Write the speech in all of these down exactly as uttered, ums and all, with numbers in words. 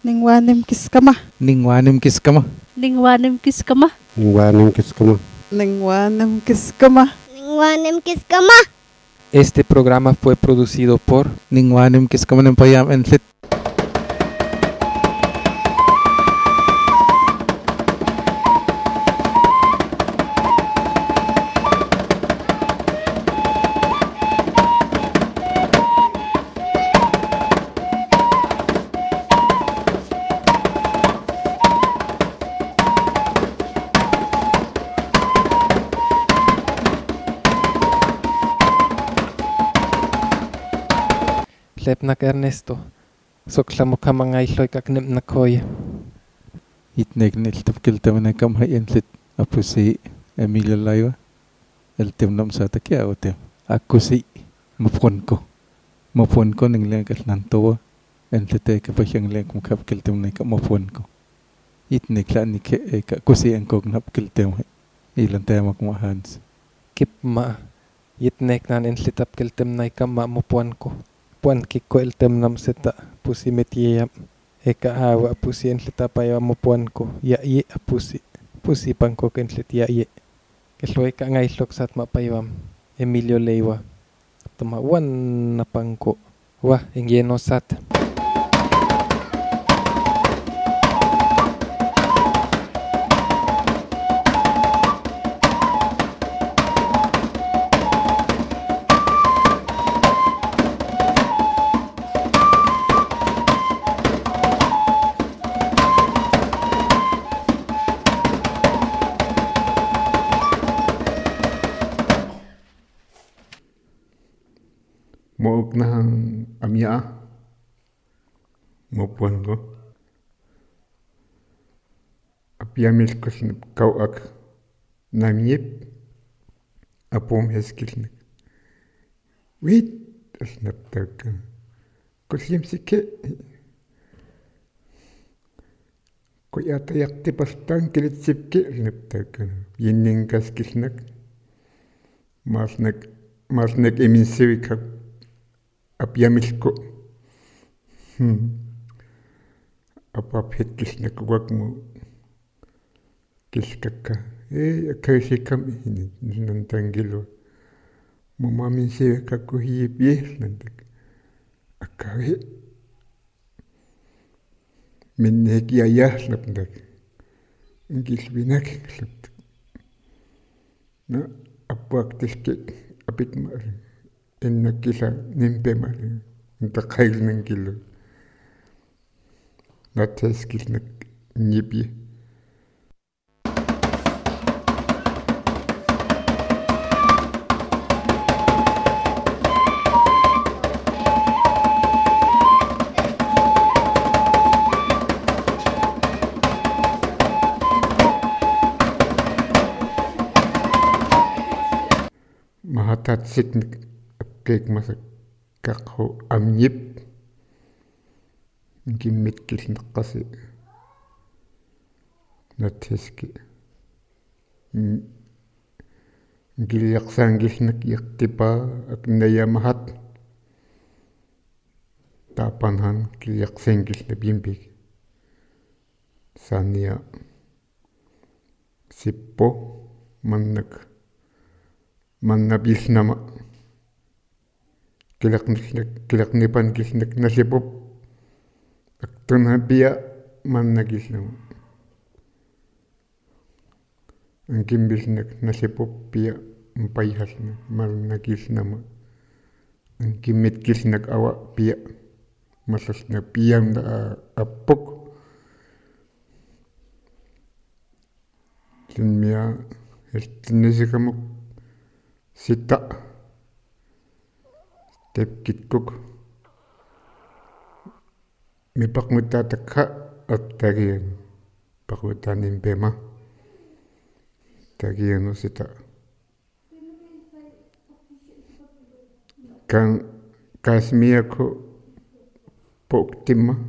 Ningwanim kiskama. Ningwanim kiskama. Ningwanim kiskama. Ningwanim kiskama. Ningwanim kiskama. Ningwanim kiskama. Este programa fue producido por Ningwanim Kiskama Nempayam en Lit. Lepnak Ernesto, soklamo kamangayloy kaknem na koy. Itnek niltap kiltam na kamay en Lit. Apo si Emilio Laiwa. El tem nam sa takia o tem. Ako si mapon ko. Mapon ko ng lengkat nantowa. En Lit ay kapasyang lengk mukap kiltam na kamapon ko. Itnek la ni ke ay kakusi ang kognap kiltam. Ilan tayo makmahans. Kip ma. Itnek nan en Lit ap kiltam na kama mapon ko. Puan kiko el tem nam seta pusi metiam eka hawa pusi en lita paya mo puan ko ya ye pusi pusi pangko ken lit ya ye keslo eka ngai lok sat ma payam Emilio Leiwa tama wan na pangko wa engeno sat Moog nahang amya mopuan ko. Apiamil ko snip kawak namyip apom heskilnik. Wait, snap tawkan. Kusyim sike. Kuyata yakti pastan kilit sipke snap tawkan. Yinning kaskilnak. Marsnak marsnak emin sewikak. Apiamilko. Hmm. Apa phet kisnak wak mo kiskaka. Eh, akasi kami ini nantangilo. Mo mami se kakku hiip yes nantak. Akawe. Minnek ya ya slapnak. Ingis binak slapnak. Na apak tiske apit mar. Inna kila nimpe mali, inta kail nang kilo. Nates kil nak nyipi. Mahatat siknik. Kek masak kakho amyip gimit kil nakasi nateski giliyak sanggis nak yaktipa ak naya mahat tapanhan giliyak sanggis na bimbig sania sippo mannak mannabis nama Kilak kilak nipan kisnek nasipop aktun habia man nagisnam angkim bisnek nasipop pia mpayhasna man nagisnam angkimit kisnek awa pia masasna piam da apok sinmia estinesikamuk sita Tep kitkuk mi pakmuta takha at tagiyan pakutan impema tagiyan no sita kan kasmia ko pok timma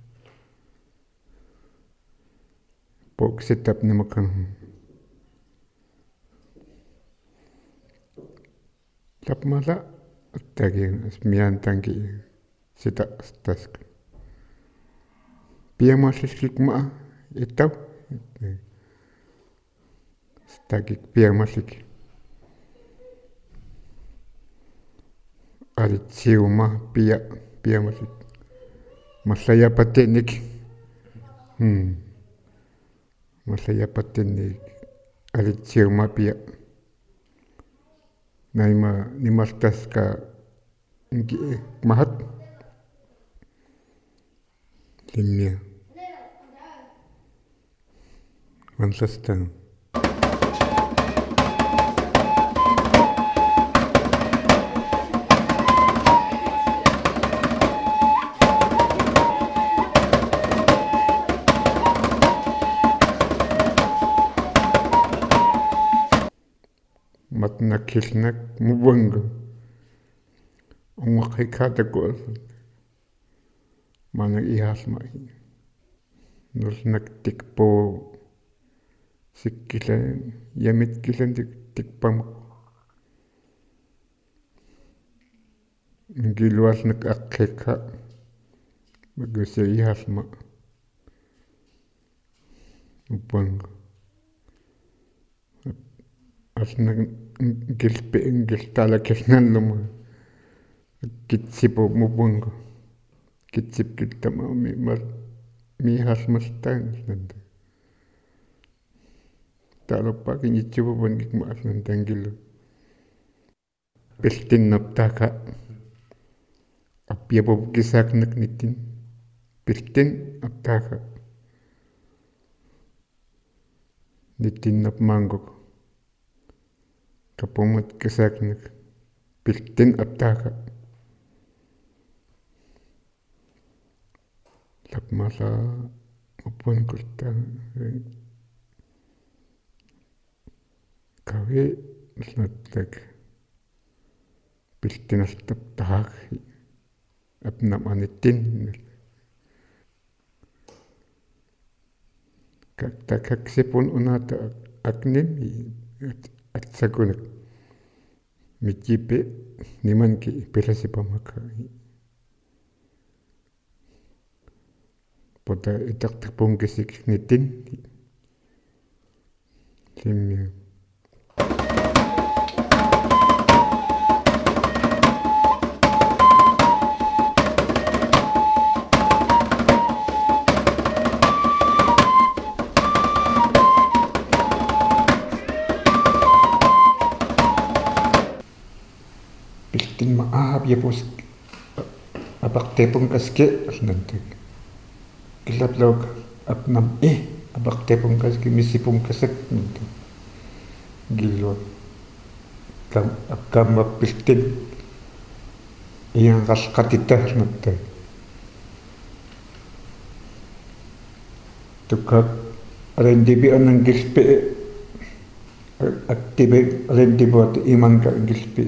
pok sitap ni makan lap mala tagiyan asmian tangi sita stask piamalliskik maa itaw stakik piamallik alitsiuma pia piamallik mallayapatenik hmm mallayapatenik alitsiuma pia naima nimaltaska inki mahat limia mansastan matnakilnak mubanga umaqikata ko mana ihasma nusnak tikpo sikkila yamit kilan tikpam ngilwasnak akkeka baguse ihasma mubanga asnak gilpe giltala kesnalluma kitsipo mubanga kitsip kiltama mi mar mi hasmastan nanda talopa kinyichipo panik mas nantangilo pestin naptaka apiapo kisaknak nitin pestin aptaka nitin nap mangok kapomat kisaknak pestin aptaka lapmala upon kurta kawe snatak piltinastap tahak apnam anitin kakta kaksipun unata aknim at sagunak mijipe nimanki pilasipamaka pada itak tepung kesik nitin limnya piltin maaf ya bos abak tepung keske nanti kilap log apnam eh abak tepung kaski misipum kesek nanti gilo kam kam piltin yang kas katita nanti tukak rendibi anang gispe aktibe rendibi iman ka gispe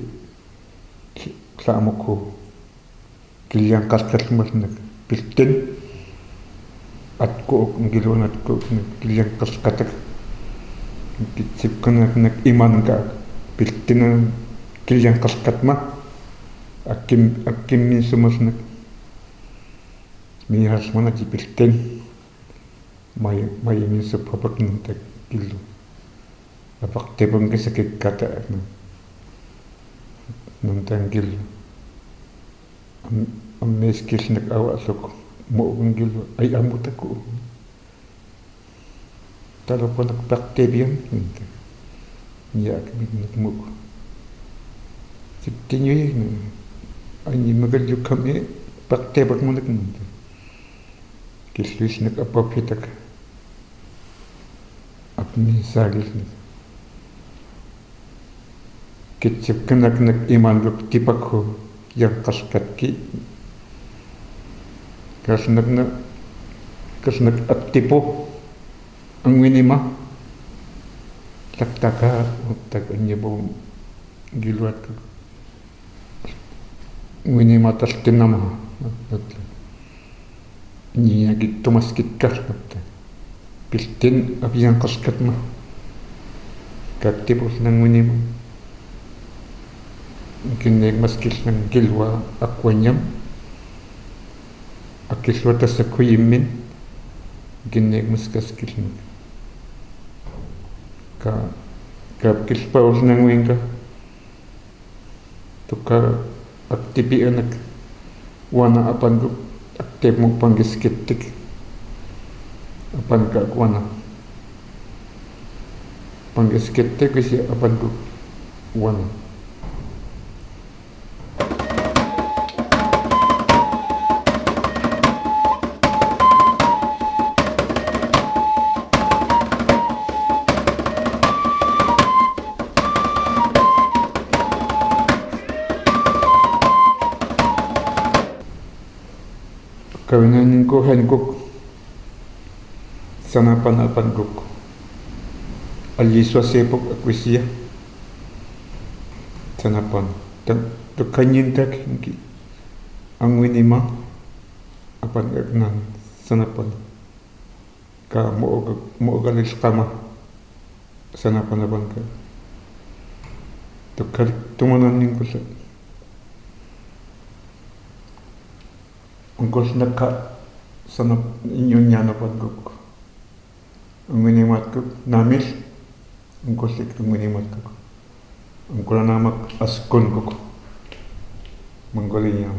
samuku kilian kaskat masnak piltin atko ngilon atko kilian kaskatak kitsipkan nak iman ka piltin kilian kaskat ma akim akim min sumasnak mi hasmana di piltin may may min supapak nantak kilo apak tebang kesakit kata nantanggil am am meskil nak awak sok mo unggil ay amut ako talo po nakpakte biyan niya kami nakmo sitinyo yun ay magalyo kami pakte bak mo nakmo kislis nakapapitak apni sagil kitsip kanak nak iman luk tipak ho yang kaskat ki kasnak na kasnak at tipo ang winima taktaka taktaka niya po giluat ko winima tas tinama niya gitu maskit ka piltin abi yang kaskat ma kat tipo ng winima kinig maskil ng gilwa akwanyam akiswata sa kuyimin Ginnek muskaskilna. Ka kapkilpaus nanguinka. Tuka aktipi anak wana apan ko aktif mo panggiskittik. Apan ka wana. Panggiskittik kasi apan ko wana. Kawinan ko hankok sanapan-apan ko aliswa sepok akwisiya sanapan tak tukanyin tak hingi ang winima apan agnan sanapan ka mo mo galis kama sanapan-apan ka tukar tumanan ning ko sa Ungkos naka sanap inyo niya na pagkuk. Ang minimat ko, namis, ungkos ito minimat ko. Ang kula namak askon ko. Manggoli niya.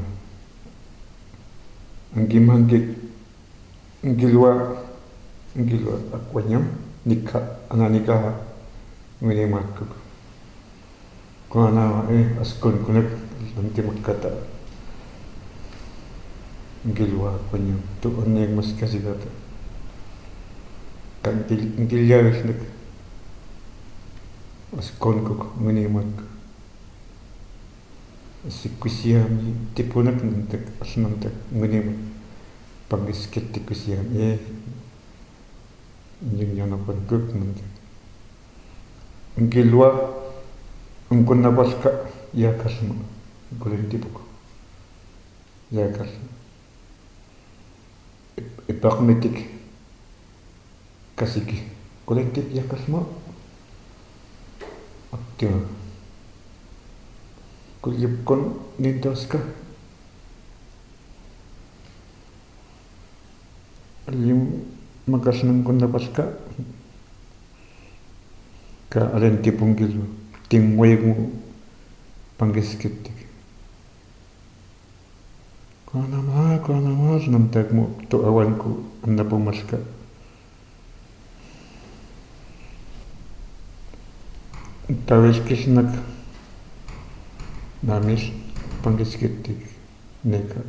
Ang gimhanggit, ang gilwa, ang gilwa, akwanyam, nika, ananika, minimat ko. Kung na eh, askon ko na, nanti magkata. Gilwa ko niyo. Tuon na yung mas kasi kata. Kan gilyawis na as kon ko ngunimag. Si kusiyam tipunak nantak as nantak ngunimag. Pangiskit ti kusiyam eh. Yung yan apan kuk nantak. Ang gilwa ang kunabas ka yakas mo. Gulin tipo ko. Yakas mo. Ipakmetik kasiki kolektif yakas mo aktiwa kulyip kon nintos ka alim magas nang kon napas ka ka alen tipong gilwa tingway mo panggiskit Kau nama, kau nama, senam tak mu tu awanku anda pumaska. Tawis kisnak namis panggiskittik neka.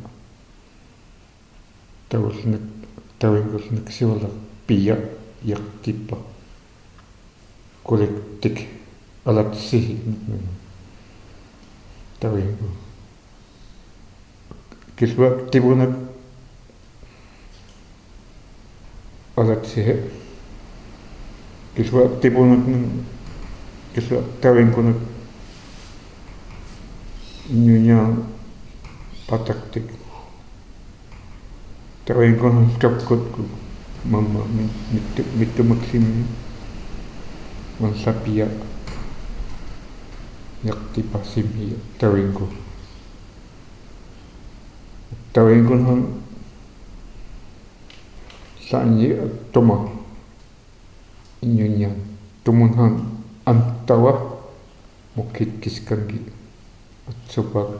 Tawis nak tawin kisnak siwala pia yak tipa kolektik alat sihi. Tawin ko. Kiswa tibunak alat sihe. Kiswa tibunak ng kiswa tawin ko nak inyunya pataktik. Tawin ko ng kapkot ko mama mitu mitu maksim wan sapia yak tipa simhiya tawin ko. Tawin ko ng saan niya tuma inyo niya tumunhan ang tawa mukit kiskangi at supag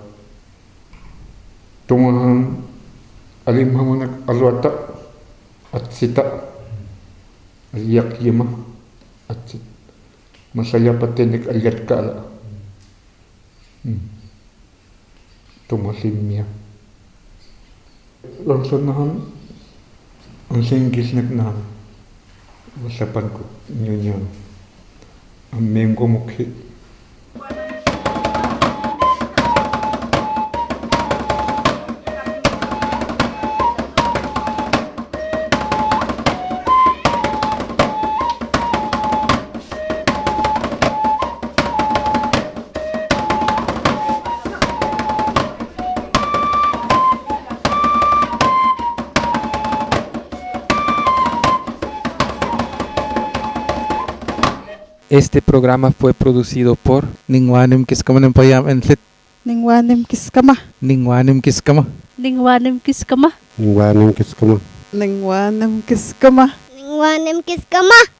tumunhan alimhamunak alwata at sita aliyak yima at sit masaya patinik alyat kaala hmm. tumasim niya langsung nahan ang singgis nagnahan masapan ko nyo ang mengko mukhi Este programa fue producido por Ningwanim kiskama ng payam entlit. Ningwanim kiskama. Ningwanim kiskama. Ningwanim kiskama. Ningwanim kiskama. Ningwanem kiskama. Ningwanem kiskama.